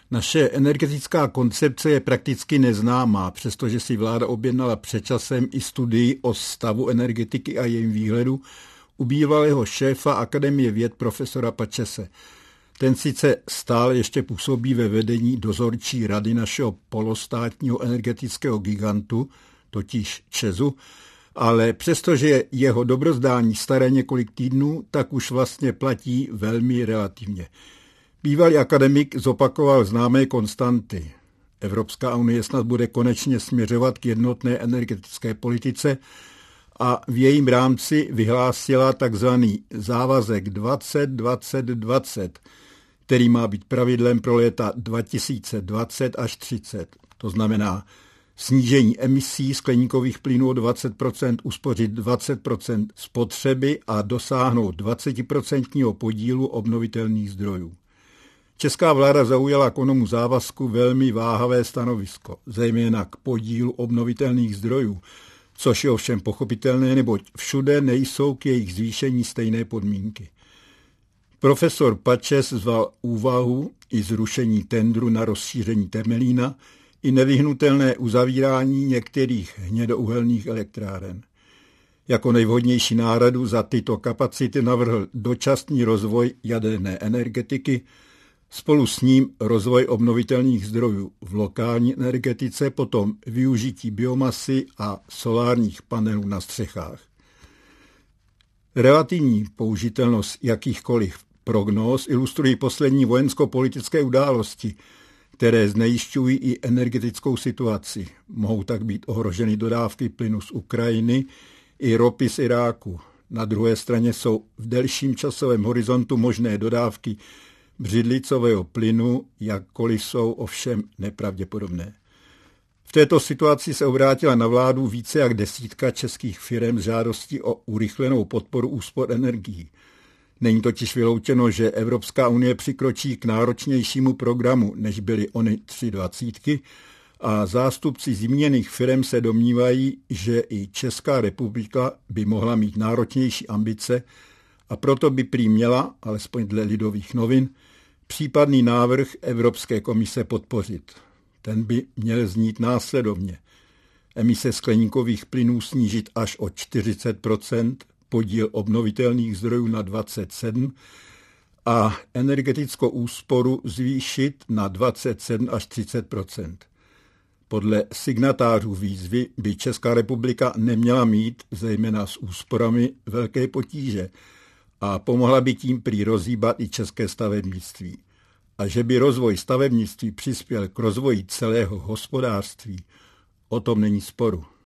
Naše energetická koncepce je prakticky neznámá, přestože si vláda objednala před časem i studii o stavu energetiky a jejím výhledu u bývalého šéfa Akademie věd profesora Pačese. Ten sice stále ještě působí ve vedení dozorčí rady našeho polostátního energetického gigantu, totiž ČEZu, ale přestože je jeho dobrozdání staré několik týdnů, tak už vlastně platí velmi relativně. Bývalý akademik zopakoval známé konstanty. Evropská unie snad bude konečně směřovat k jednotné energetické politice a v jejím rámci vyhlásila takzvaný závazek 20-20-20, který má být pravidlem pro léta 2020 až 30. To znamená snížení emisí skleníkových plynů o 20%, uspořit 20% spotřeby a dosáhnout 20% podílu obnovitelných zdrojů. Česká vláda zaujala k onomu závazku velmi váhavé stanovisko, zejména k podílu obnovitelných zdrojů, což je ovšem pochopitelné, neboť všude nejsou k jejich zvýšení stejné podmínky. Profesor Pačes zval úvahu i zrušení tendru na rozšíření Temelína i nevyhnutelné uzavírání některých hnědouhelných elektráren. Jako nejvhodnější náhradu za tyto kapacity navrhl dočasný rozvoj jaderné energetiky, spolu s ním rozvoj obnovitelných zdrojů v lokální energetice, potom využití biomasy a solárních panelů na střechách. Relativní použitelnost jakýchkoliv prognóz ilustrují poslední vojensko-politické události, které znejišťují i energetickou situaci. Mohou tak být ohroženy dodávky plynu z Ukrajiny i ropy z Iráku. Na druhé straně jsou v delším časovém horizontu možné dodávky břidlicového plynu, jakkoliv jsou ovšem nepravděpodobné. V této situaci se obrátila na vládu více jak desítka českých firem s žádostí o urychlenou podporu úspor energií. Není totiž vyloučeno, že Evropská unie přikročí k náročnějšímu programu, než byly ony 320, a zástupci zmíněných firem se domnívají, že i Česká republika by mohla mít náročnější ambice a proto by prý měla, alespoň dle Lidových novin, případný návrh Evropské komise podpořit. Ten by měl znít následovně. Emise skleníkových plynů snížit až o 40%, podíl obnovitelných zdrojů na 27% a energetickou úsporu zvýšit na 27 až 30%. Podle signatářů výzvy by Česká republika neměla mít, zejména s úsporami, velké potíže a pomohla by tím prý rozhýbat i české stavebnictví. A že by rozvoj stavebnictví přispěl k rozvoji celého hospodářství, o tom není sporu.